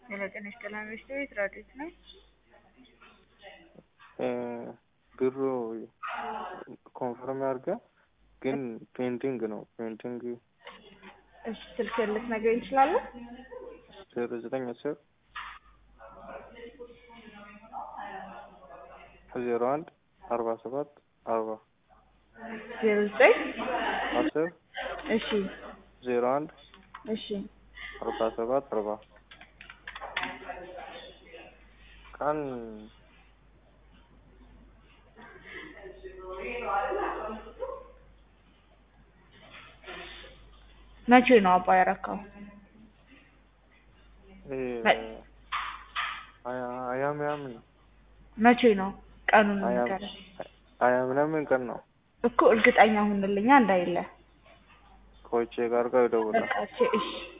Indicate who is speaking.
Speaker 1: የለቀነሽ ሰላም ቤት ራዲዮት ነው።
Speaker 2: ብሩ ኮንፈርም ያርጋ ግን ፔንቲንግ ነው ፔንቲንግ።
Speaker 1: እሺ ስልክ ልትነግረኝ ትችላለህ?
Speaker 2: 0910 01 47 40
Speaker 1: 09
Speaker 2: 10
Speaker 1: እሺ
Speaker 2: 01
Speaker 1: እሺ
Speaker 2: 47 40 ቀን
Speaker 1: መቼ ነው አባ ያረካው?
Speaker 2: ምናምን
Speaker 1: መቼ ነው ቀኑን ንገረኝ።
Speaker 2: ምናምን ቀን ነው
Speaker 1: እኮ እርግጠኛ ሁንልኛ እንዳይለ
Speaker 2: ኮቼ ጋር ደውላ
Speaker 1: እሺ